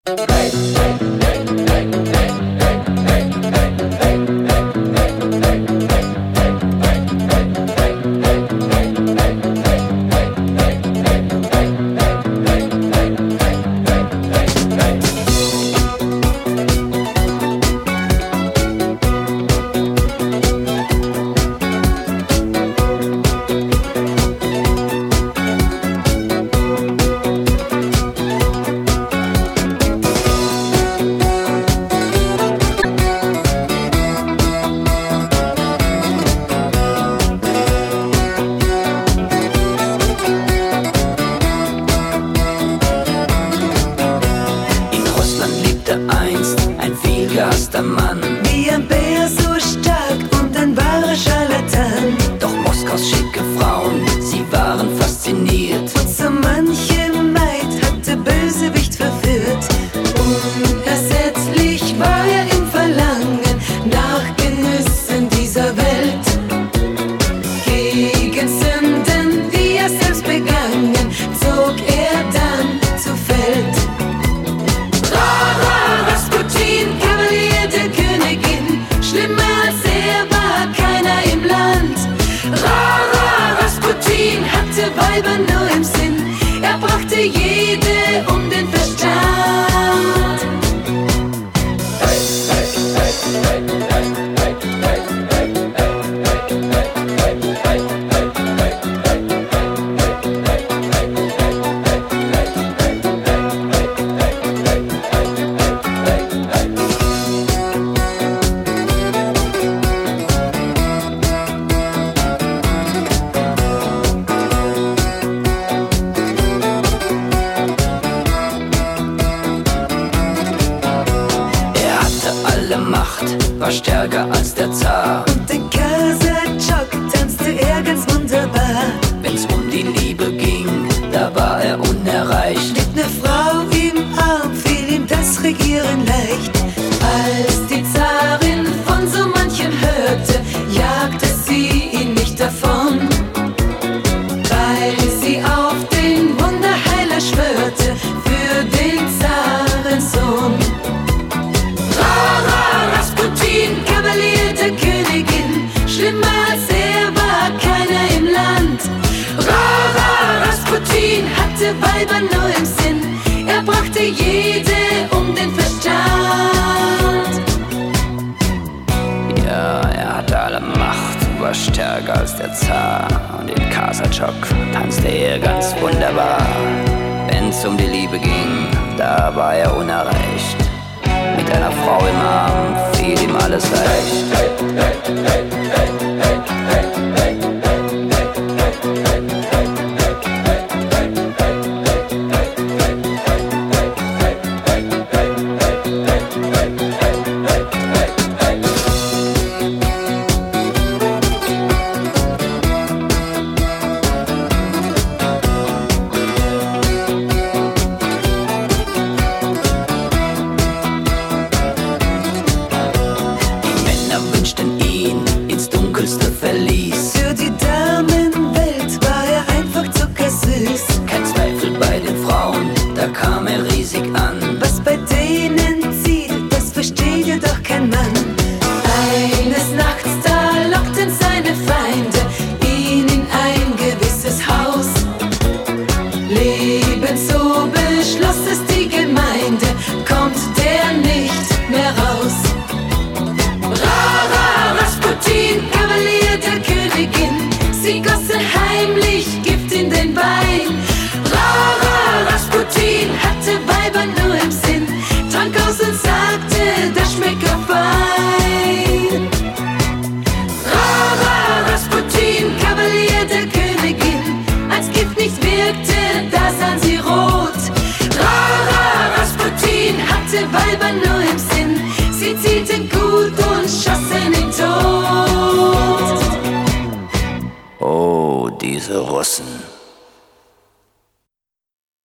Gehasster Mann, wie ein Bär so stark und ein wahrer Scharlatan. Doch Moskaus schicke Frauen, sie waren fasziniert. Und so manche Maid hat der Bösewicht verführt. Unersetzlich war er im Verlangen nach Genüssen dieser Welt. Gegen Sünden, die er selbst begangen, zog er dann zu Feld. Rasputin, Kavalier der Königin, schlimmer als er war keiner im Land. Rasputin hatte Weiber nur im Sinn, er brachte jede um den Verstand. Macht war stärker als der Zar. Und den Kasachok tanzte er ganz wunderbar. Wenn's um die Liebe ging, da war er unerreicht. Mit ner Frau im Arm fiel ihm das Regieren leicht. Als die Zarin von so manchem hörte, jagte sie ihn nicht davon, weil sie auf den Wunderheiler schwörte für den Zarensohn. Rasputin, Kavalier der Königin, schlimmer als er war keiner im Land. Rasputin hatte Weiber nur im Sinn, er brachte jede um den Verstand. Ja, er hatte alle Macht, war stärker als der Zar. Und in Kasachok tanzte er ganz wunderbar. Wenn's um die Liebe ging, da war er unerreicht. Mit einer Frau im Arm fiel ihm alles leicht. Für die Damenwelt war er einfach zuckersüß. Kein Zweifel bei den Frauen, da kam er riesig an. Was bei denen zieht, das versteht ja doch kein Mann. Eines Nachts da lockten seine Feinde ihn in ein gewisses Haus. Lebenso beschloss es die Gemeinde, kommt der nicht mehr raus. Rasputin, Kavalier der Königin, sie gossen heimlich Gift in den Wein. Rasputin hatte Weiber nur im Sinn, trank aus und sagte, das schmeckt ja fein. Rasputin, Kavalier der Königin, als Gift nicht wirkte, da sahen sie rot. Rasputin hatte Weiber nur im Sinn, sie zielten gut und schossen ihn tot. Oh, diese Russen.